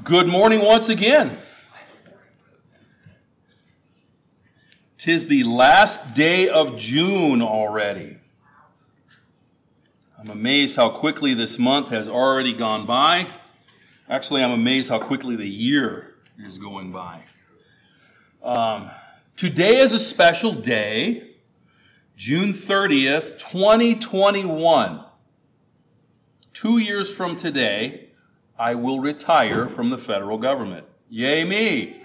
Good morning once again. 'Tis the last day of June already. I'm amazed how quickly this month has already gone by. Actually, I'm amazed how quickly the year is going by. Today is a special day, June 30th, 2021. 2 years from today, I will retire from the federal government. Yay me!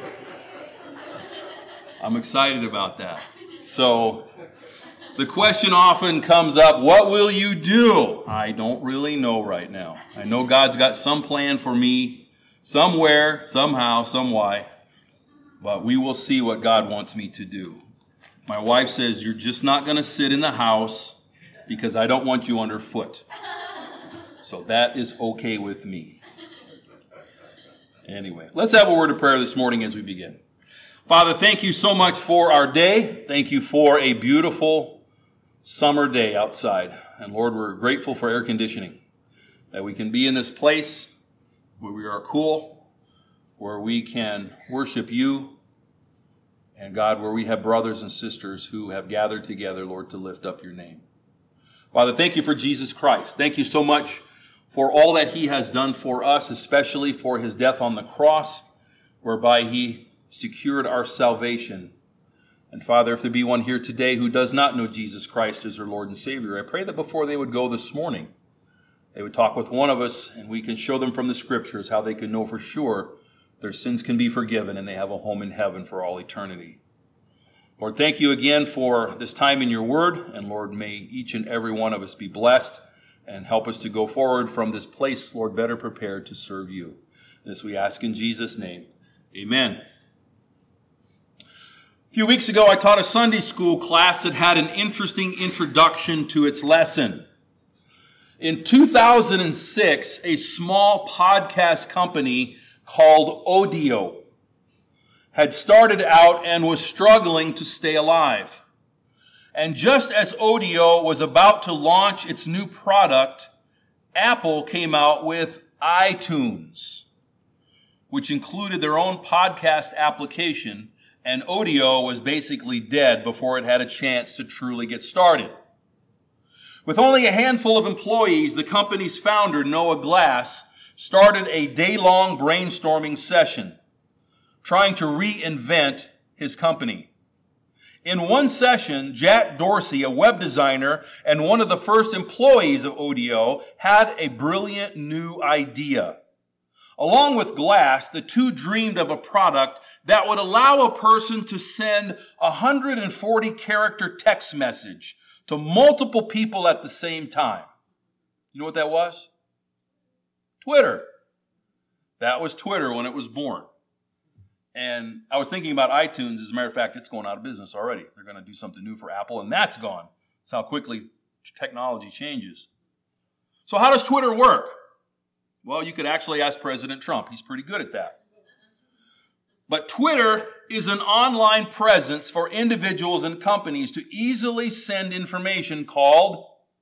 I'm excited about that. So, the question often comes up, what will you do? I don't really know right now. I know God's got some plan for me, somewhere, somehow, some why, but we will see what God wants me to do. My wife says, you're just not going to sit in the house because I don't want you underfoot. So that is okay with me. Anyway, let's have a word of prayer this morning as we begin. Father, thank you so much for our day. Thank you for a beautiful summer day outside. And Lord, we're grateful for air conditioning, that we can be in this place where we are cool, where we can worship you, and God, where we have brothers and sisters who have gathered together, Lord, to lift up your name. Father, thank you for Jesus Christ. Thank you so much for all that he has done for us, especially for his death on the cross, whereby he secured our salvation. And Father, if there be one here today who does not know Jesus Christ as their Lord and Savior, I pray that before they would go this morning, they would talk with one of us and we can show them from the scriptures how they can know for sure their sins can be forgiven and they have a home in heaven for all eternity. Lord, thank you again for this time in your word. And Lord, may each and every one of us be blessed and help us to go forward from this place, Lord, better prepared to serve you. This we ask in Jesus' name. Amen. A few weeks ago, I taught a Sunday school class that had an interesting introduction to its lesson. In 2006, a small podcast company called Odeo had started out and was struggling to stay alive. And just as Odeo was about to launch its new product, Apple came out with iTunes, which included their own podcast application, and Odeo was basically dead before it had a chance to truly get started. With only a handful of employees, the company's founder, Noah Glass, started a day-long brainstorming session, trying to reinvent his company. In one session, Jack Dorsey, a web designer and one of the first employees of Odeo, had a brilliant new idea. Along with Glass, the two dreamed of a product that would allow a person to send a 140-character text message to multiple people at the same time. You know what that was? Twitter. That was Twitter when it was born. And I was thinking about iTunes. As a matter of fact, it's going out of business already. They're going to do something new for Apple, and that's gone. That's how quickly technology changes. So how does Twitter work? Well, you could actually ask President Trump. He's pretty good at that. But Twitter is an online presence for individuals and companies to easily send information called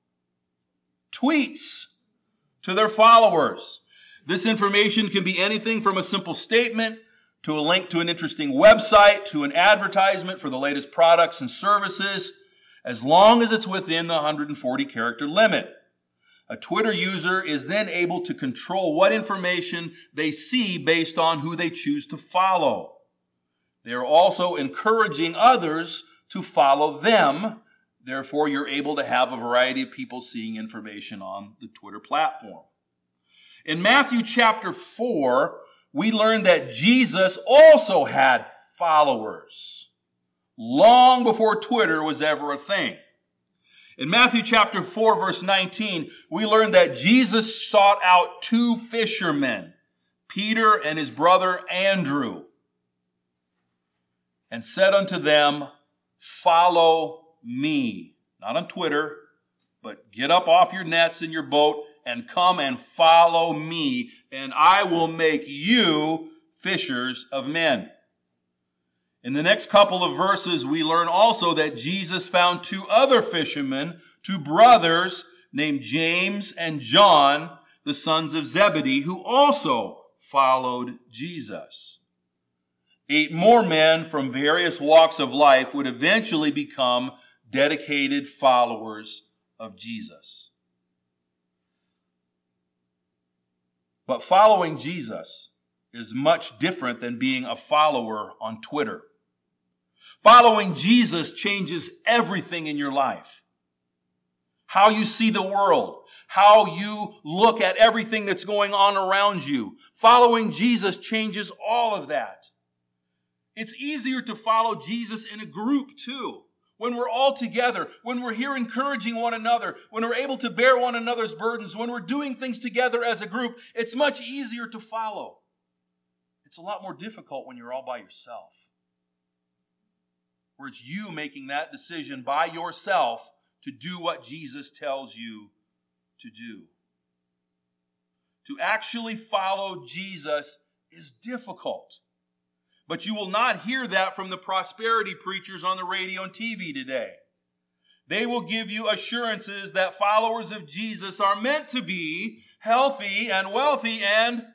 tweets to their followers. This information can be anything from a simple statement to a link to an interesting website, to an advertisement for the latest products and services, as long as it's within the 140-character limit. A Twitter user is then able to control what information they see based on who they choose to follow. They are also encouraging others to follow them. Therefore, you're able to have a variety of people seeing information on the Twitter platform. In Matthew chapter 4, we learned that Jesus also had followers long before Twitter was ever a thing. In Matthew chapter 4, verse 19, we learned that Jesus sought out two fishermen, Peter and his brother Andrew, and said unto them, follow me. Not on Twitter, but get up off your nets in your boat and come and follow me, and I will make you fishers of men. In the next couple of verses, we learn also that Jesus found two other fishermen, two brothers named James and John, the sons of Zebedee, who also followed Jesus. 8 more men from various walks of life would eventually become dedicated followers of Jesus. But following Jesus is much different than being a follower on Twitter. Following Jesus changes everything in your life. How you see the world, how you look at everything that's going on around you. Following Jesus changes all of that. It's easier to follow Jesus in a group too. When we're all together, when we're here encouraging one another, when we're able to bear one another's burdens, when we're doing things together as a group, it's much easier to follow. It's a lot more difficult when you're all by yourself. Where it's you making that decision by yourself to do what Jesus tells you to do. To actually follow Jesus is difficult. But you will not hear that from the prosperity preachers on the radio and TV today. They will give you assurances that followers of Jesus are meant to be healthy and wealthy and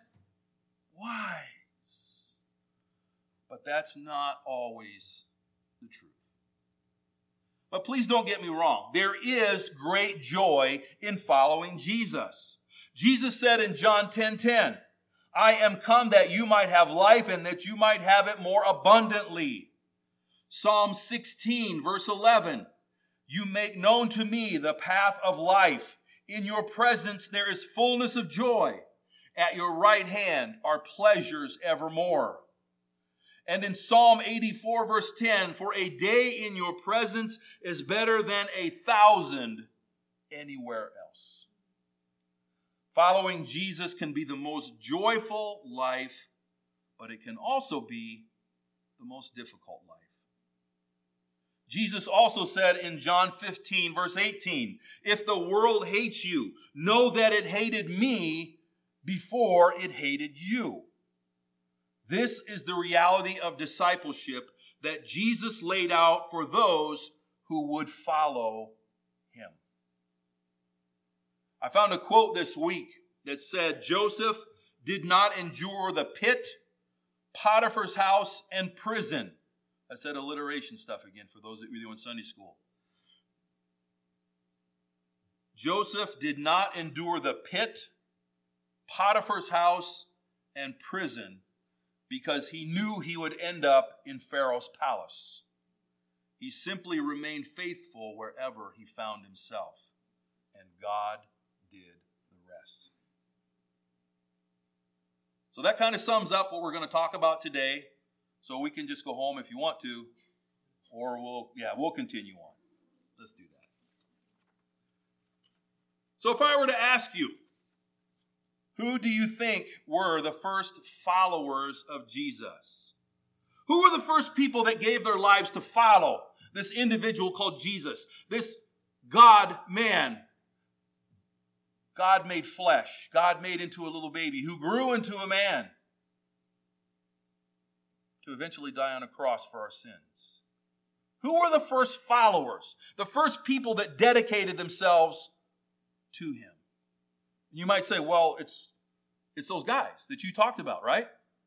wise. But that's not always the truth. But please don't get me wrong. There is great joy in following Jesus. Jesus said in John 10:10, I am come that you might have life and that you might have it more abundantly. Psalm 16, verse 11, you make known to me the path of life. In your presence there is fullness of joy. At your right hand are pleasures evermore. And in Psalm 84, verse 10, for a day in your presence is better than 1,000 anywhere else. Following Jesus can be the most joyful life, but it can also be the most difficult life. Jesus also said in John 15, verse 18, if the world hates you, know that it hated me before it hated you. This is the reality of discipleship that Jesus laid out for those who would follow him. I found a quote this week that said, Joseph did not endure the pit, Potiphar's house, and prison. I said alliteration stuff again for those that were doing Sunday school. Joseph did not endure the pit, Potiphar's house, and prison because he knew he would end up in Pharaoh's palace. He simply remained faithful wherever he found himself. And God did the rest. So that kind of sums up what we're going to talk about today. So we can just go home if you want to, or we'll continue on. Let's do that. So if I were to ask you, who do you think were the first followers of Jesus? Who were the first people that gave their lives to follow this individual called Jesus, this God-man? God made flesh, God made into a little baby who grew into a man to eventually die on a cross for our sins. Who were the first followers, the first people that dedicated themselves to him? You might say, well, it's those guys that you talked about, right?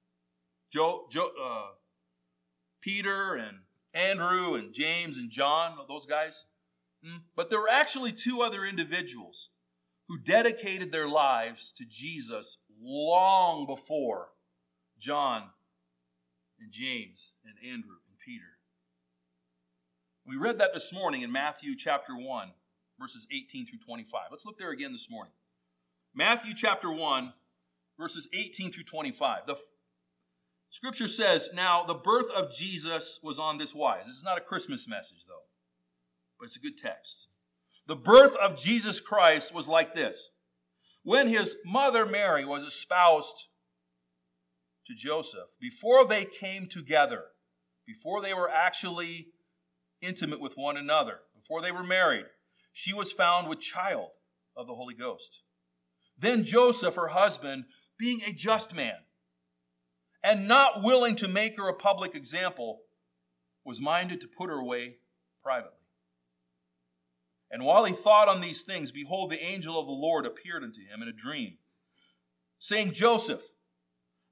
Peter and Andrew and James and John, those guys. But there were actually 2 other individuals who dedicated their lives to Jesus long before John and James and Andrew and Peter. We read that this morning in Matthew chapter 1, verses 18 through 25. Let's look there again this morning. Matthew chapter 1, verses 18 through 25. The scripture says, now the birth of Jesus was on this wise. This is not a Christmas message, though, but it's a good text. The birth of Jesus Christ was like this. When his mother Mary was espoused to Joseph, before they came together, before they were actually intimate with one another, before they were married, she was found with child of the Holy Ghost. Then Joseph, her husband, being a just man, and not willing to make her a public example, was minded to put her away privately. And while he thought on these things, behold, the angel of the Lord appeared unto him in a dream, saying, Joseph,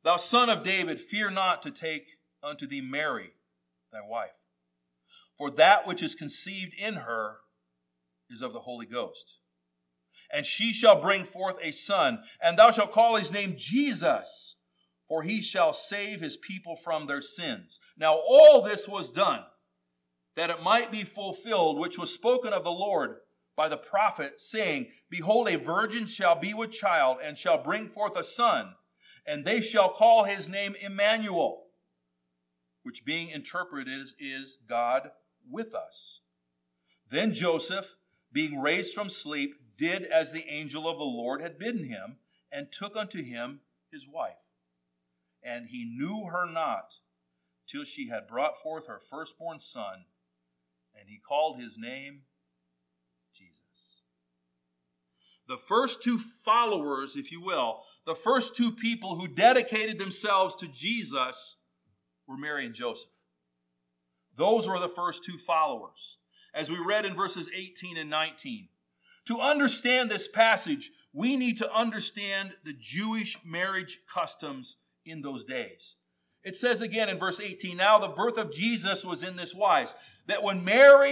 Thou son of David, fear not to take unto thee Mary, thy wife. For that which is conceived in her is of the Holy Ghost. And she shall bring forth a son, and thou shalt call his name Jesus, for he shall save his people from their sins. Now all this was done, that it might be fulfilled, which was spoken of the Lord by the prophet, saying, Behold, a virgin shall be with child, and shall bring forth a son, and they shall call his name Emmanuel, which being interpreted is God with us. Then Joseph, being raised from sleep, did as the angel of the Lord had bidden him, and took unto him his wife. And he knew her not till she had brought forth her firstborn son, and he called his name Jesus. The first two followers, if you will, the first two people who dedicated themselves to Jesus were Mary and Joseph. Those were the first two followers, as we read in verses 18 and 19. To understand this passage, we need to understand the Jewish marriage customs in those days. It says again in verse 18, Now the birth of Jesus was in this wise, that when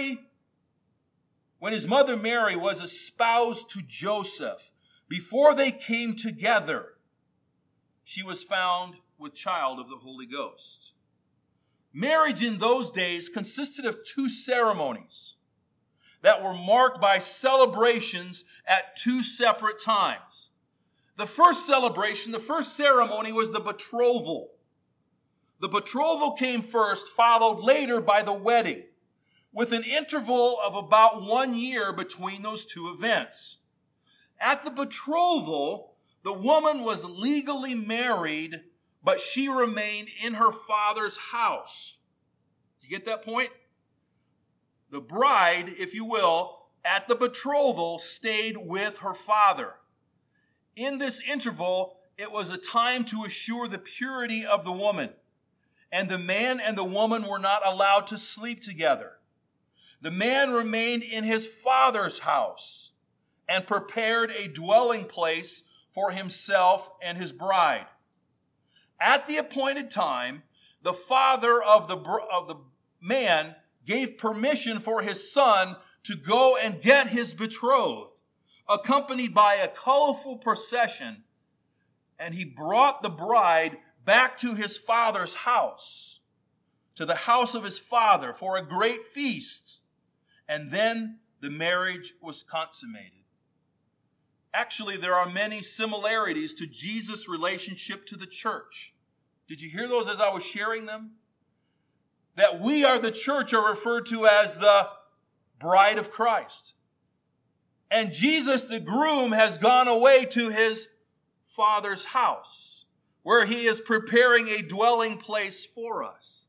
his mother Mary was espoused to Joseph, before they came together, she was found with child of the Holy Ghost. Marriage in those days consisted of two ceremonies that were marked by celebrations at two separate times. The first celebration, the first ceremony was the betrothal. The betrothal came first, followed later by the wedding, with an interval of about 1 year between those two events. At the betrothal, the woman was legally married, but she remained in her father's house. You get that point? The bride, if you will, at the betrothal stayed with her father. In this interval, it was a time to assure the purity of the woman, and the man and the woman were not allowed to sleep together. The man remained in his father's house and prepared a dwelling place for himself and his bride. At the appointed time, the father of the man gave permission for his son to go and get his betrothed, accompanied by a colorful procession, and he brought the bride back to his father's house, to the house of his father, for a great feast, and then the marriage was consummated. Actually, there are many similarities to Jesus' relationship to the church. Did you hear those as I was sharing them? That we are the church are referred to as the bride of Christ. And Jesus, the groom, has gone away to his Father's house, where he is preparing a dwelling place for us.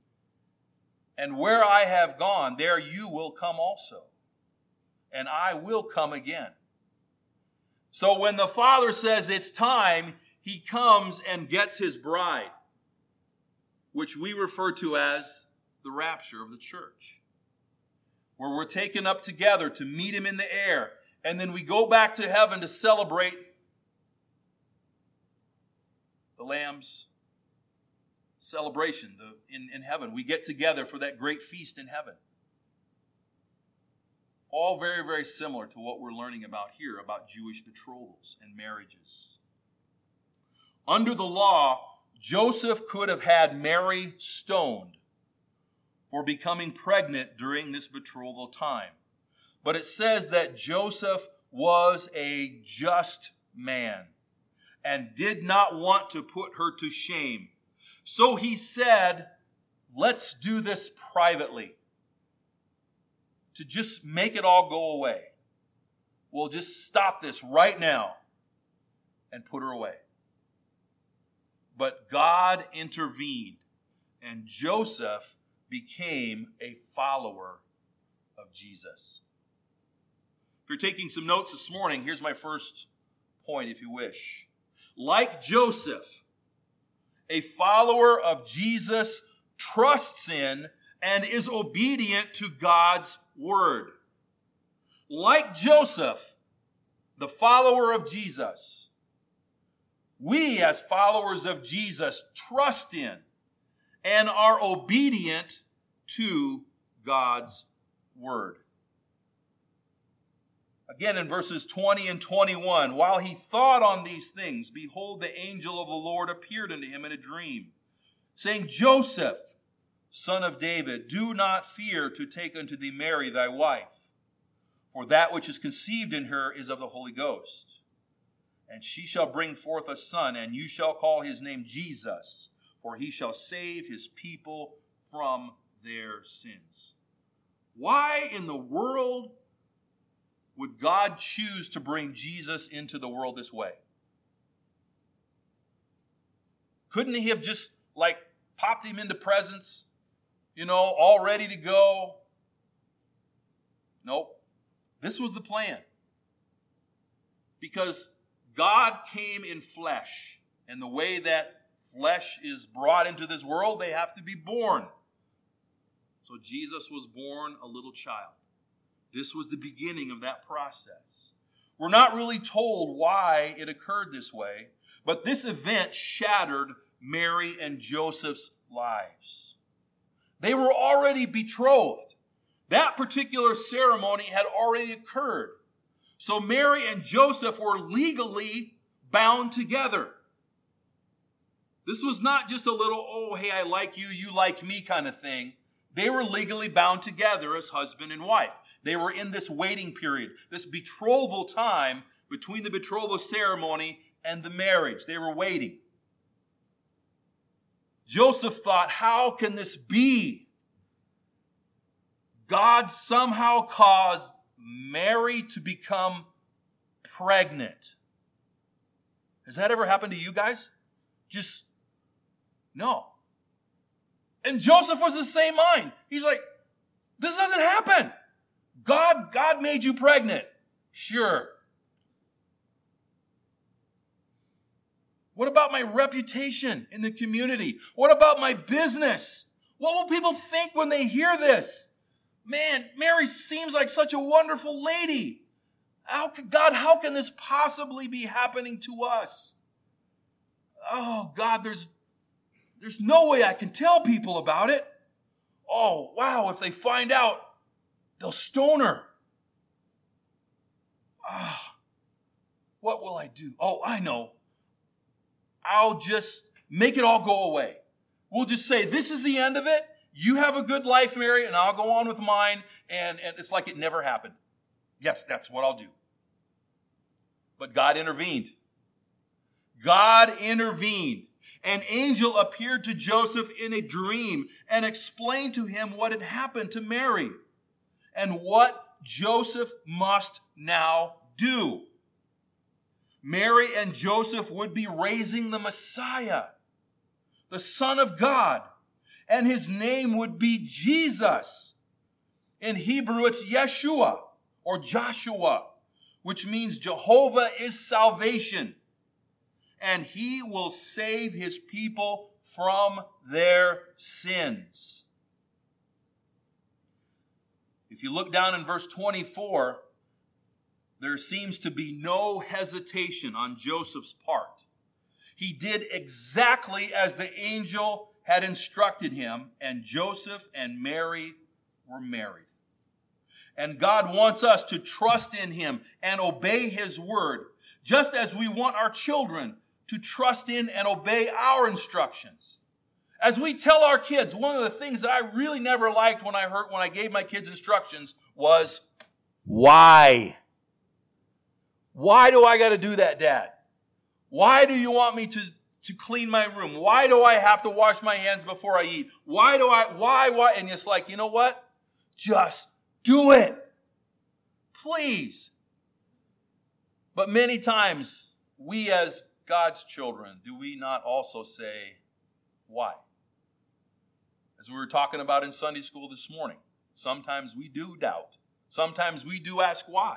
And where I have gone, there you will come also. And I will come again. So when the Father says it's time, he comes and gets his bride, which we refer to as the rapture of the church, where we're taken up together to meet him in the air, and then we go back to heaven to celebrate the Lamb's celebration in heaven. We get together for that great feast in heaven. All very, very similar to what we're learning about here, about Jewish betrothals and marriages. Under the law, Joseph could have had Mary stoned for becoming pregnant during this betrothal time. But it says that Joseph was a just man and did not want to put her to shame. So he said, let's do this privately, to just make it all go away. We'll just stop this right now and put her away. But God intervened, and Joseph became a follower of Jesus. If you're taking some notes this morning, here's my first point, if you wish. Like Joseph, a follower of Jesus trusts in and is obedient to God's word. Like Joseph, the follower of Jesus, we as followers of Jesus trust in and are obedient to God's word. Again, in verses 20 and 21, while he thought on these things, behold, the angel of the Lord appeared unto him in a dream, saying, Joseph, son of David, do not fear to take unto thee Mary thy wife, for that which is conceived in her is of the Holy Ghost. And she shall bring forth a son, and you shall call his name Jesus, for he shall save his people from their sins. Why in the world would God choose to bring Jesus into the world this way? Couldn't he have just popped him into presents, all ready to go? Nope. This was the plan. Because God came in flesh, and the way that flesh is brought into this world, they have to be born. So Jesus was born a little child. This was the beginning of that process. We're not really told why it occurred this way, but this event shattered Mary and Joseph's lives. They were already betrothed. That particular ceremony had already occurred. So Mary and Joseph were legally bound together. This was not just a little, oh, hey, I like you, you like me kind of thing. They were legally bound together as husband and wife. They were in this waiting period, this betrothal time between the betrothal ceremony and the marriage. They were waiting. Joseph thought, how can this be? God somehow caused Mary to become pregnant. Has that ever happened to you guys? Just, no. And Joseph was the same mind. He's like, this doesn't happen. God made you pregnant. Sure. What about my reputation in the community? What about my business? What will people think when they hear this? Man, Mary seems like such a wonderful lady. How can this possibly be happening to us? Oh, God, there's no way I can tell people about it. Oh, wow, if they find out, they'll stone her. What will I do? Oh, I know. I'll just make it all go away. We'll just say, this is the end of it. You have a good life, Mary, and I'll go on with mine, and it's like it never happened. Yes, that's what I'll do. But God intervened. God intervened. An angel appeared to Joseph in a dream and explained to him what had happened to Mary and what Joseph must now do. Mary and Joseph would be raising the Messiah, the Son of God, and his name would be Jesus. In Hebrew, it's Yeshua or Joshua, which means Jehovah is salvation. And he will save his people from their sins. If you look down in verse 24, there seems to be no hesitation on Joseph's part. He did exactly as the angel had instructed him, and Joseph and Mary were married. And God wants us to trust in him and obey his word, just as we want our children to trust in and obey our instructions. As we tell our kids, one of the things that I really never liked when I gave my kids instructions was, why? Why do I got to do that, Dad? Why do you want me to clean my room? Why do I have to wash my hands before I eat? Why? And it's like, you know what? Just do it. Please. But many times, we as God's children, do we not also say, why? As we were talking about in Sunday school this morning, sometimes we do doubt. Sometimes we do ask why.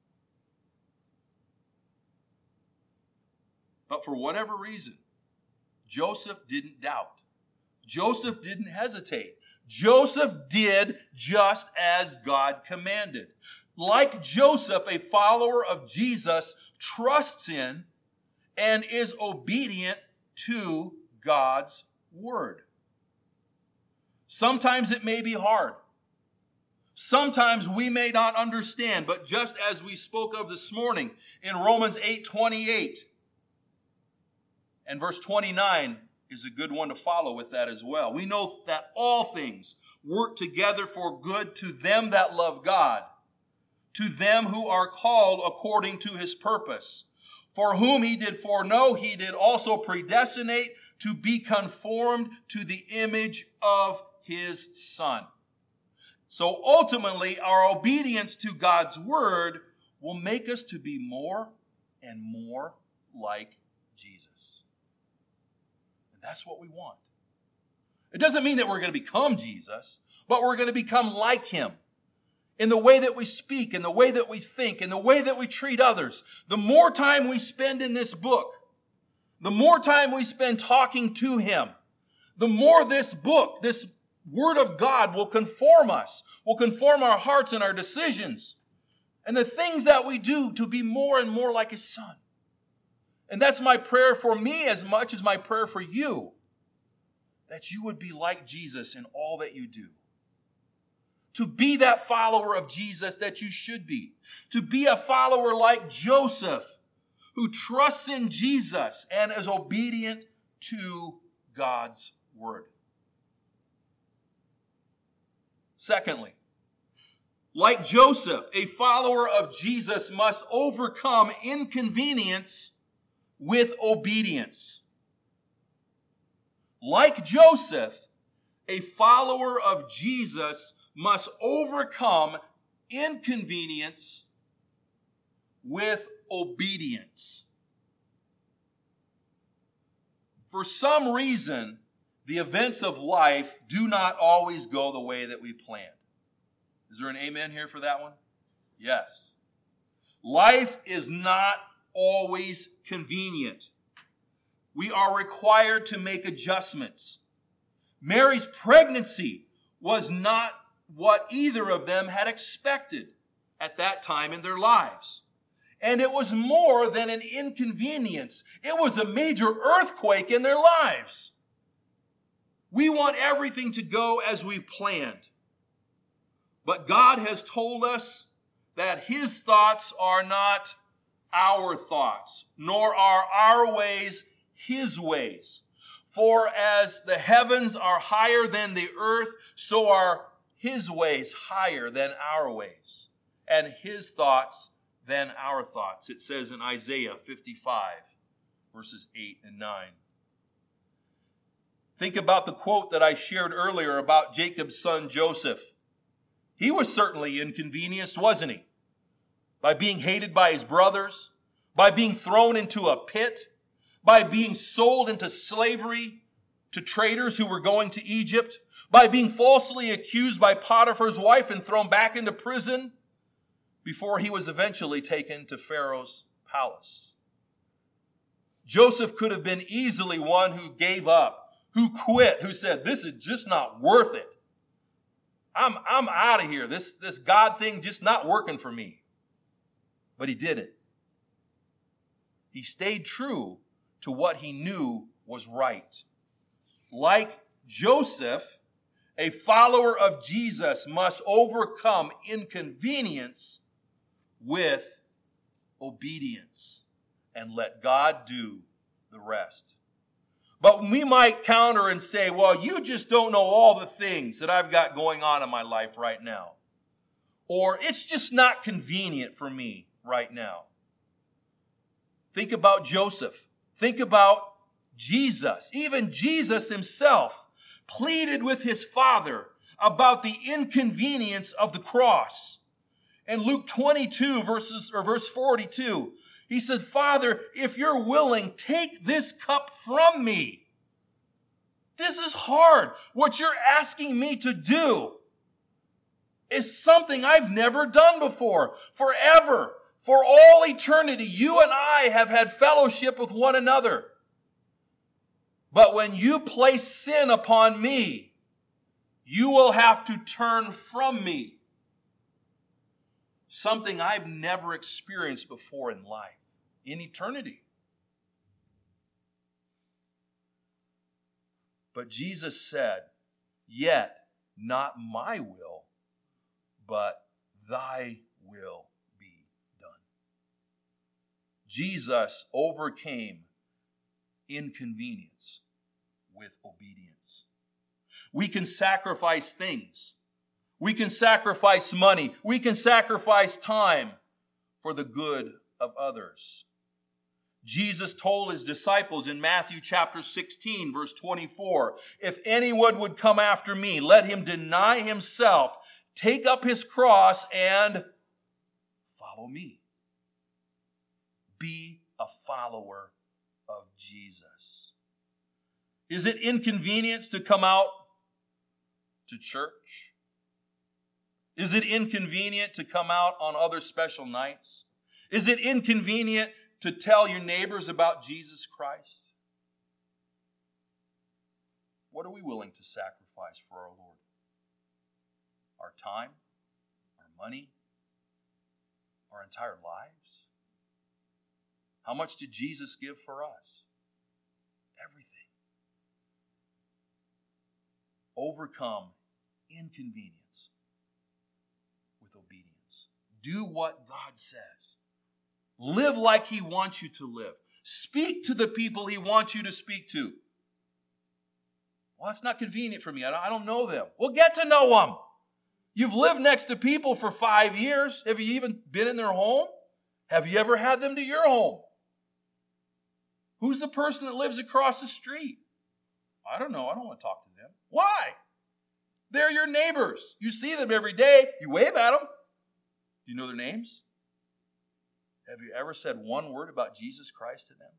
But for whatever reason, Joseph didn't doubt. Joseph didn't hesitate. Joseph did just as God commanded. Like Joseph, a follower of Jesus trusts in and is obedient to God's word. Sometimes it may be hard. Sometimes we may not understand, but just as we spoke of this morning in Romans 8:28 and verse 29 is a good one to follow with that as well. We know that all things work together for good to them that love God, to them who are called according to his purpose. For whom he did foreknow, he did also predestinate to be conformed to the image of his Son. So ultimately, our obedience to God's word will make us to be more and more like Jesus. And that's what we want. It doesn't mean that we're going to become Jesus, but we're going to become like him in the way that we speak, in the way that we think, in the way that we treat others. The more time we spend in this book, the more time we spend talking to him, the more this book, this Word of God will conform us, will conform our hearts and our decisions and the things that we do to be more and more like his Son. And that's my prayer for me as much as my prayer for you, that you would be like Jesus in all that you do. To be that follower of Jesus that you should be. To be a follower like Joseph, who trusts in Jesus and is obedient to God's word. Secondly, like Joseph, a follower of Jesus must overcome inconvenience with obedience. Like Joseph, a follower of Jesus must overcome inconvenience with obedience. For some reason, the events of life do not always go the way that we planned. Is there an amen here for that one? Yes. Life is not always convenient. We are required to make adjustments. Mary's pregnancy was not what either of them had expected at that time in their lives. And it was more than an inconvenience. It was a major earthquake in their lives. We want everything to go as we planned. But God has told us that his thoughts are not our thoughts, nor are our ways his ways. For as the heavens are higher than the earth, so are his ways higher than our ways, and his thoughts than our thoughts. It says in Isaiah 55, verses 8 and 9. Think about the quote that I shared earlier about Jacob's son Joseph. He was certainly inconvenienced, wasn't he? By being hated by his brothers, by being thrown into a pit, by being sold into slavery to traders who were going to Egypt, by being falsely accused by Potiphar's wife and thrown back into prison before he was eventually taken to Pharaoh's palace. Joseph could have been easily one who gave up, who quit, who said, this is just not worth it. I'm out of here. This God thing just not working for me. But he didn't. He stayed true to what he knew was right. Like Joseph, a follower of Jesus must overcome inconvenience with obedience and let God do the rest. But we might counter and say, well, you just don't know all the things that I've got going on in my life right now. Or it's just not convenient for me right now. Think about Joseph. Think about Jesus. Even Jesus himself pleaded with his Father about the inconvenience of the cross. In Luke 22, verse 42, he said, Father, if you're willing, take this cup from me. This is hard. What you're asking me to do is something I've never done before. Forever, for all eternity, you and I have had fellowship with one another. But when you place sin upon me, you will have to turn from me. Something I've never experienced before in life, in eternity. But Jesus said, "Yet not my will, but thy will be done." Jesus overcame inconvenience with obedience. We can sacrifice things. We can sacrifice money. We can sacrifice time for the good of others. Jesus told his disciples in Matthew chapter 16, verse 24, "If anyone would come after me, let him deny himself, take up his cross, and follow me." Be a follower of Jesus. Is it inconvenience to come out to church? Is it inconvenient to come out on other special nights? Is it inconvenient to tell your neighbors about Jesus Christ? What are we willing to sacrifice for our Lord? Our time? Our money? Our entire lives? How much did Jesus give for us? Everything. Overcome inconvenience with obedience. Do what God says. Live like he wants you to live. Speak to the people he wants you to speak to. Well, it's not convenient for me. I don't know them. Well, get to know them. You've lived next to people for 5 years. Have you even been in their home? Have you ever had them to your home? Who's the person that lives across the street? I don't know. I don't want to talk to them. Why? They're your neighbors. You see them every day. You wave at them. Do you know their names? Have you ever said one word about Jesus Christ to them?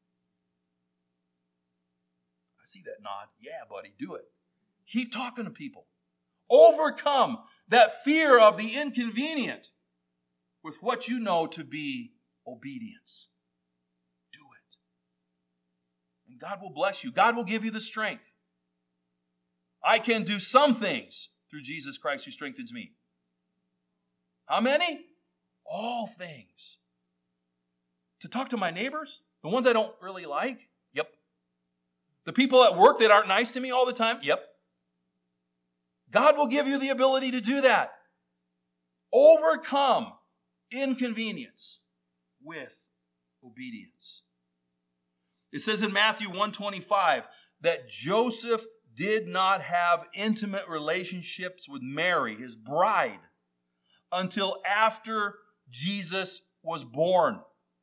I see that nod. Yeah, buddy, do it. Keep talking to people. Overcome that fear of the inconvenient with what you know to be obedience. Do it. And God will bless you. God will give you the strength. I can do some things through Jesus Christ who strengthens me. How many? All things. To talk to my neighbors, the ones I don't really like? Yep. The people at work that aren't nice to me all the time? Yep. God will give you the ability to do that. Overcome inconvenience with obedience. It says in Matthew 1:25 that Joseph did not have intimate relationships with Mary, his bride, until after Jesus was born.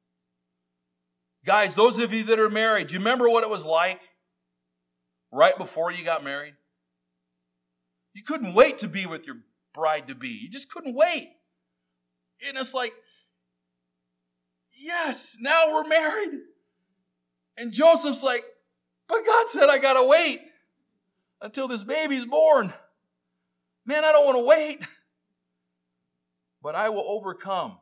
Guys, those of you that are married, do you remember what it was like right before you got married? You couldn't wait to be with your bride-to-be. You just couldn't wait. And it's like, yes, now we're married. And Joseph's like, but God said I got to wait until this baby's born. Man, I don't want to wait. But I will overcome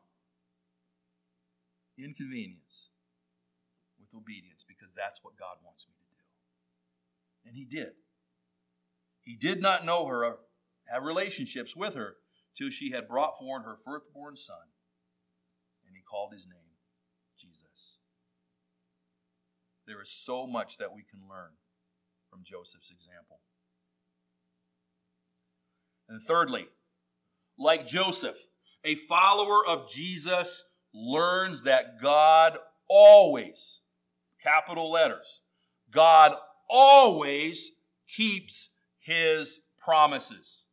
inconvenience with obedience because that's what God wants me to do. And he did. He did not know her or have relationships with her till she had brought forth her firstborn son. And he called his name Jesus. There is so much that we can learn from Joseph's example. And thirdly, like Joseph, a follower of Jesus learns that God always, capital letters, God always keeps his promises.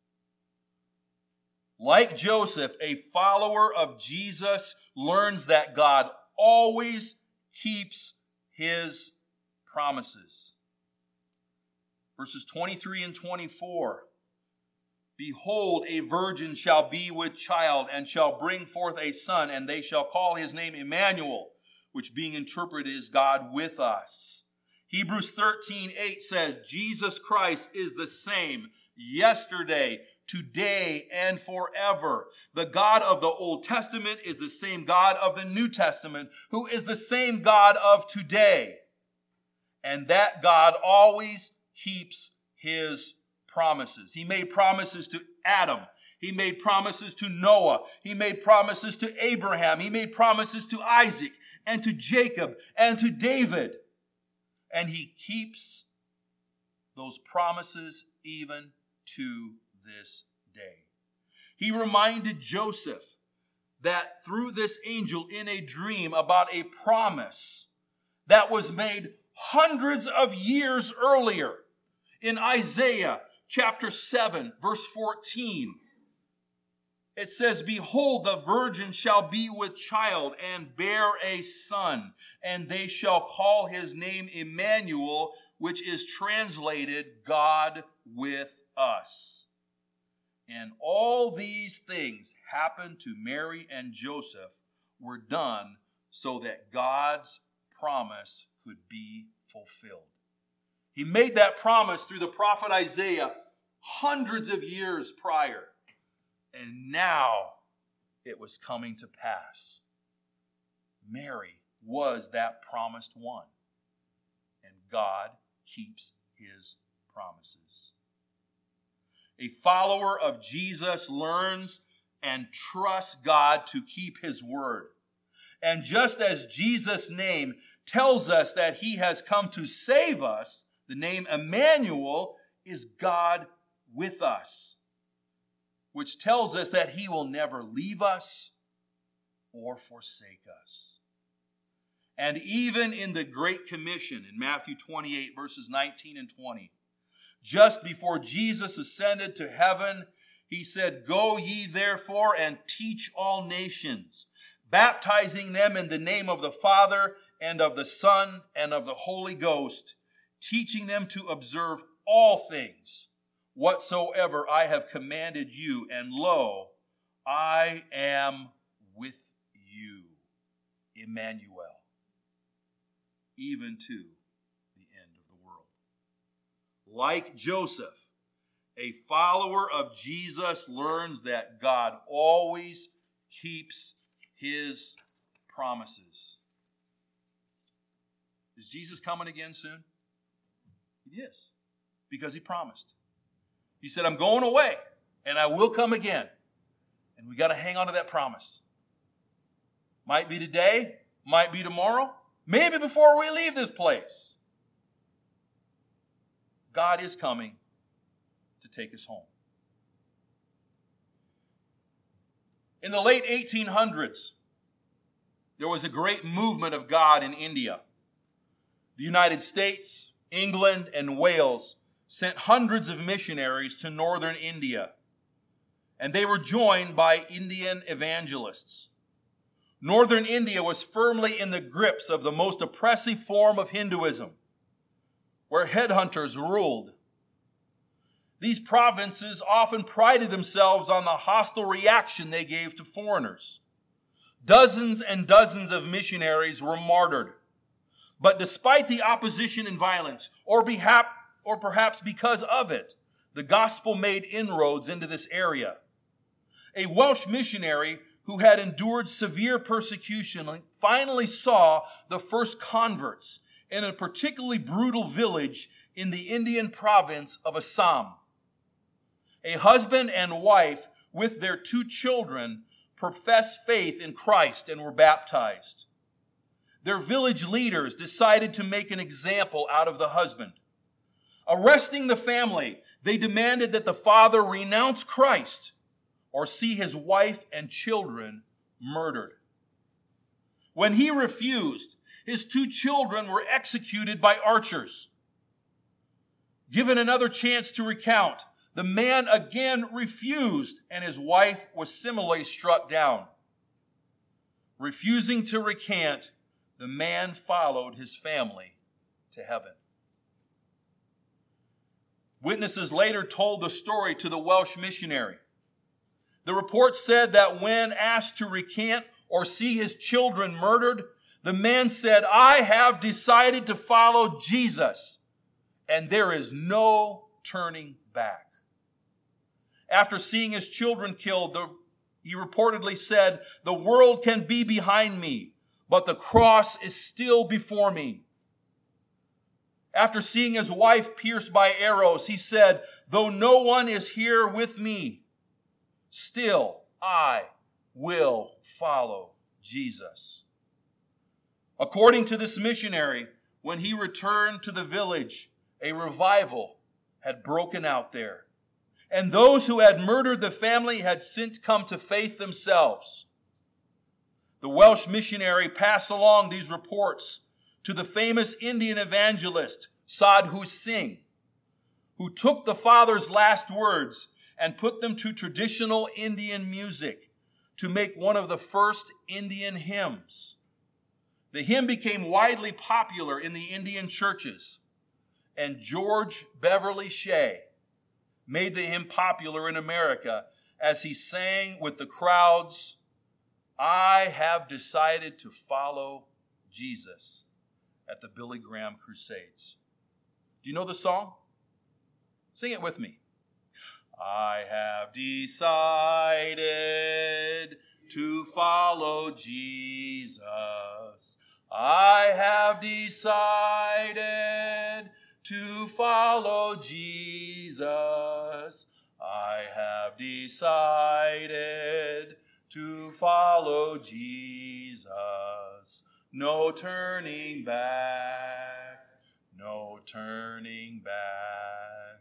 Like Joseph, a follower of Jesus learns that God always keeps his promises. Verses 23 and 24. Behold, a virgin shall be with child and shall bring forth a son, and they shall call his name Emmanuel, which being interpreted is God with us. Hebrews 13:8 says, Jesus Christ is the same yesterday, today, and forever. The God of the Old Testament is the same God of the New Testament, who is the same God of today. And that God always keeps his promises. He made promises to Adam. He made promises to Noah. He made promises to Abraham. He made promises to Isaac and to Jacob and to David. And he keeps those promises even to this day. He reminded Joseph that through this angel in a dream about a promise that was made hundreds of years earlier in Isaiah chapter 7, verse 14. It says, "Behold, the virgin shall be with child and bear a son, and they shall call his name Emmanuel, which is translated God with us." And all these things happened to Mary and Joseph were done so that God's promise could be fulfilled. He made that promise through the prophet Isaiah hundreds of years prior. And now it was coming to pass. Mary was that promised one. And God keeps his promises. A follower of Jesus learns and trusts God to keep his word. And just as Jesus' name tells us that he has come to save us, the name Emmanuel is God with us, which tells us that he will never leave us or forsake us. And even in the Great Commission in Matthew 28, verses 19 and 20, just before Jesus ascended to heaven, he said, "Go ye therefore and teach all nations, baptizing them in the name of the Father and of the Son and of the Holy Ghost, teaching them to observe all things whatsoever I have commanded you, and lo, I am with you," Emmanuel, even to the end of the world. Like Joseph, a follower of Jesus learns that God always keeps his promises. Is Jesus coming again soon? He is, because he promised. He said, "I'm going away, and I will come again." And we got to hang on to that promise. Might be today, might be tomorrow, maybe before we leave this place. God is coming to take us home. In the late 1800s, there was a great movement of God in India. The United States, England, and Wales sent hundreds of missionaries to northern India, and they were joined by Indian evangelists. Northern India was firmly in the grips of the most oppressive form of Hinduism, where headhunters ruled. These provinces often prided themselves on the hostile reaction they gave to foreigners. Dozens and dozens of missionaries were martyred. But despite the opposition and violence, or perhaps because of it, the gospel made inroads into this area. A Welsh missionary who had endured severe persecution finally saw the first converts in a particularly brutal village in the Indian province of Assam. A husband and wife with their 2 children professed faith in Christ and were baptized. Their village leaders decided to make an example out of the husband. Arresting the family, they demanded that the father renounce Christ or see his wife and children murdered. When he refused, his 2 children were executed by archers. Given another chance to recount, the man again refused, and his wife was similarly struck down. Refusing to recant, the man followed his family to heaven. Witnesses later told the story to the Welsh missionary. The report said that when asked to recant or see his children murdered, the man said, "I have decided to follow Jesus, and there is no turning back." After seeing his children killed, he reportedly said, "The world can be behind me, but the cross is still before me." After seeing his wife pierced by arrows, he said, "Though no one is here with me, still I will follow Jesus." According to this missionary, when he returned to the village, a revival had broken out there. And those who had murdered the family had since come to faith themselves. The Welsh missionary passed along these reports to the famous Indian evangelist, Sadhu Singh, who took the father's last words and put them to traditional Indian music to make one of the first Indian hymns. The hymn became widely popular in the Indian churches, and George Beverly Shea made the hymn popular in America as he sang with the crowds, "I have decided to follow Jesus," at the Billy Graham Crusades. Do you know the song? Sing it with me. I have decided to follow Jesus. I have decided to follow Jesus. I have decided to follow Jesus. No turning back, no turning back.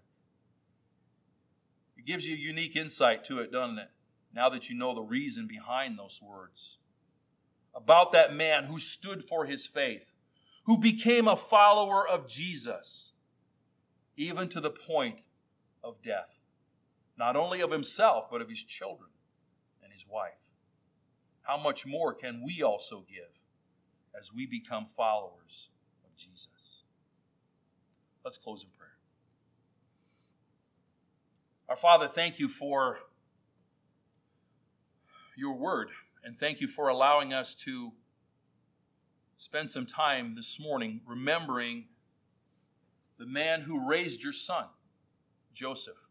It gives you unique insight to it, doesn't it? Now that you know the reason behind those words. About that man who stood for his faith, who became a follower of Jesus, even to the point of death. Not only of himself, but of his children and his wife. How much more can we also give as we become followers of Jesus? Let's close in prayer. Our Father, thank you for your word, and thank you for allowing us to spend some time this morning remembering the man who raised your son, Joseph,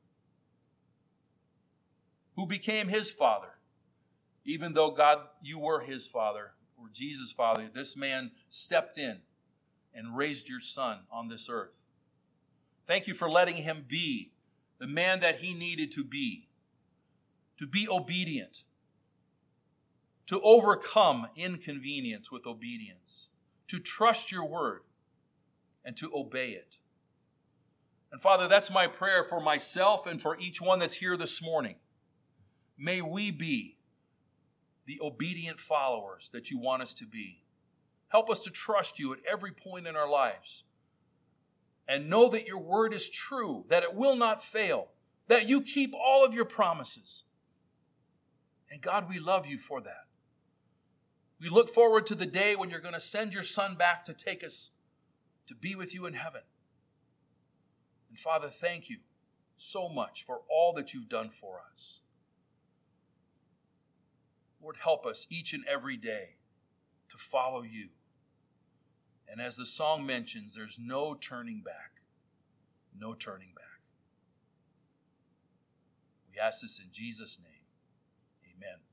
who became his father. Even though, God, you were his father, or Jesus' father, this man stepped in and raised your son on this earth. Thank you for letting him be the man that he needed to be obedient, to overcome inconvenience with obedience, to trust your word, and to obey it. And Father, that's my prayer for myself and for each one that's here this morning. May we be the obedient followers that you want us to be. Help us to trust you at every point in our lives. And know that your word is true, that it will not fail, that you keep all of your promises. And God, we love you for that. We look forward to the day when you're going to send your son back to take us to be with you in heaven. And Father, thank you so much for all that you've done for us. Lord, help us each and every day to follow you. And as the song mentions, there's no turning back. No turning back. We ask this in Jesus' name. Amen.